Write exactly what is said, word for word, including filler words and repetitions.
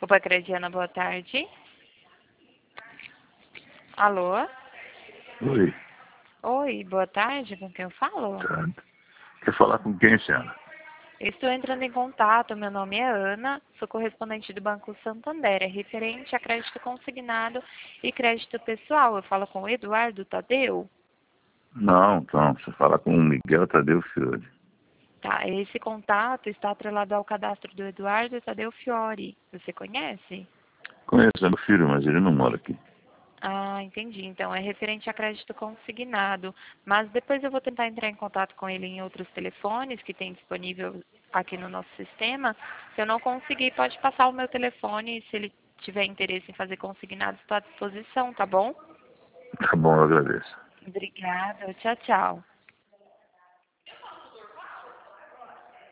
Opa, Crediana, boa tarde. Alô? Oi, Oi, boa tarde, com quem eu falo? tá. Quer falar com quem, senhora? Estou entrando em contato, meu nome é Ana, sou correspondente do Banco Santander, é referente a crédito consignado e crédito pessoal. Eu falo com o Eduardo Tadeu? Não, então, você fala com o Miguel Tadeu Fiore. Tá, esse contato está atrelado ao cadastro do Eduardo Tadeu Fiore. Você conhece? Conheço meu filho, mas ele não mora aqui. Ah, entendi. Então é referente a crédito consignado. Mas depois eu vou tentar entrar em contato com ele em outros telefones que tem disponível aqui no nosso sistema. Se eu não conseguir, pode passar o meu telefone. Se ele tiver interesse em fazer consignado, estou à disposição, tá bom? Tá bom, eu agradeço. Obrigada. Tchau, tchau.